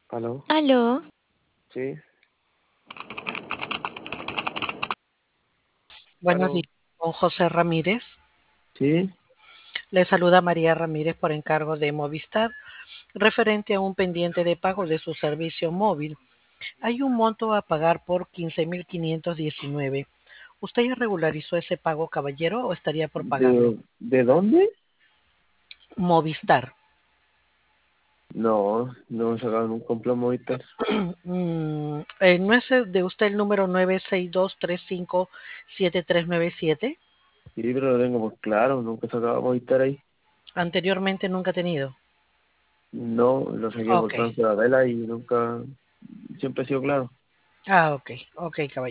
¿Aló? Aló, Sí, Buenos días, aló. con José Ramírez. Sí, Le saluda María Ramírez por encargo de Movistar, referente a un pendiente de pago de su servicio móvil. Hay un monto a pagar por 15.519. ¿Usted ya regularizó ese pago, caballero, o estaría por pagarlo? ¿de dónde? Movistar. No, no he sacado nunca un plan Movistar. ¿No es de usted el número 962357397? Sí, pero lo tengo por claro, nunca he sacado Movistar ahí. Anteriormente nunca ha tenido. No, lo saqué por Ok. Francia Vela y nunca, siempre he sido claro. Ah, ok, ok, caballero.